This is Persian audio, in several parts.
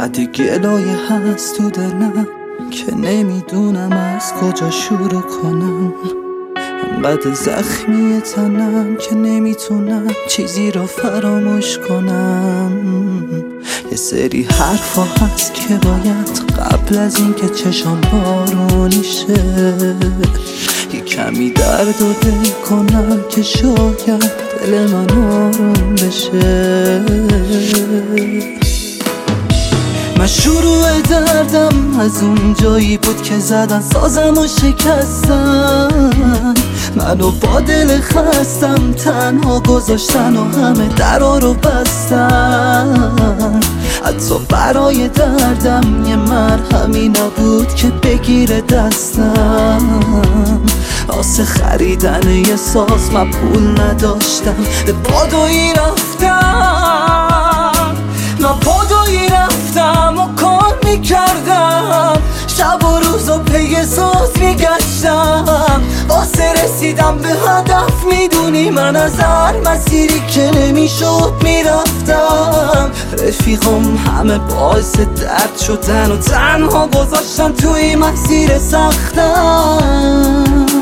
انقدر گلایه هست تو دلم که نمیدونم از کجا شروع کنم. انقدر زخمی تنم که نمیتونم چیزی رو فراموش کنم. یه سری حرفا هست که باید قبل از این که چشام بارونی شه یه کمی درد و دل کنم که شاید دل من آروم بشه. من شروع دردم از اون جایی بود که زدن سازم و شکستن منو با دل خستم تنها گذاشتن و همه درا رو بستن. حتی برای دردم یه مرهمی نبود که بگیره دستم. واسه خریدن یه ساز من پول نداشتم، به پادویی رفتم. من پادویی رفتم و کار میکردم، شب و روز و پی ساز میگشتم. واسه رسیدم به هدف میدونی من از هر مسیری که نمیشد میرفتم. رفیقم همه باعث درد شدن و تنها گذاشتن توی مسیر سختم.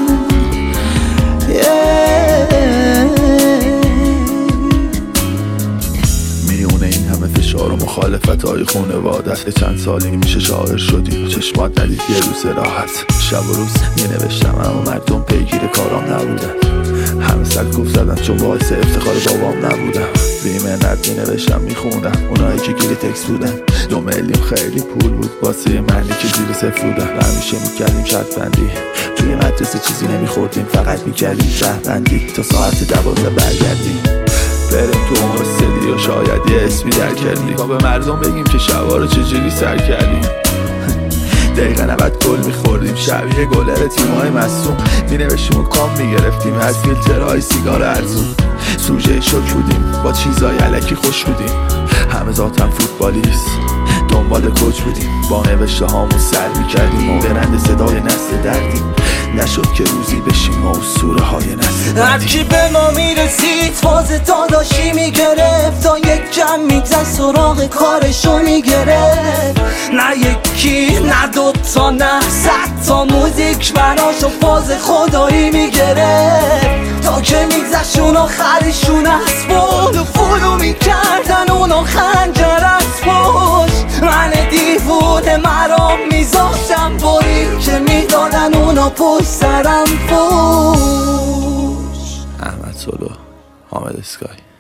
میونه این همه فشار و مخالفت های خونوادت چند سالی میشه شاعر شدی و چشمات ندید یه روز راحت. شب و روز می نوشتم اما مردم پیگیر کارام نبودن. همه سرکوف زدن چون باعث افتخار بابام نبودم. بی منت می نوشتم می خوندم اونایی که گیری تکس بودن. 2 میلیون خیلی پول بود واسه منی که زیر صفر بودم. همیشه می کردیم شرط بندی، توی مدرسه چیزی نمی خوردیم، فقط می کردیم شهربندی تا ساعت 12 برگردیم بریم تو استودیو شاید یه اسمی در کردیم تا به مردم بگیم که شبا رو چجوری سر کردیم. دقیقا 90 گل میخوردیم شبیه گلر تیمای مصوم. مینوشتیم و کام میگرفتیم از فیلترهای سیگار ارزون. سوژه شوک بودیم با چیزای علکی خوش بودیم. همه ذاتم فوتبالیست دنبال کوچ بودیم. با نوشته هامون سر میکردیم و برند صدای نسل دردیم. نشد که روزی بشیم و اسطوره های نسل دردیم. هرکی به ما میرسید فاز داداشی میگرفت تا یک جمع میزد سراغ کارشو میگرفت. نه یکی نه 2 تا نه 100 تا موزیک براشو فاز خدایی میگرفت تا که میگذشون آخرشون از بود فولو میکردن اونو خنجر از پشت. من دیوونه مرام میذاشتم باری که میدادن اونو پشت سرم پشت. احمد سولو، حامد اسکای.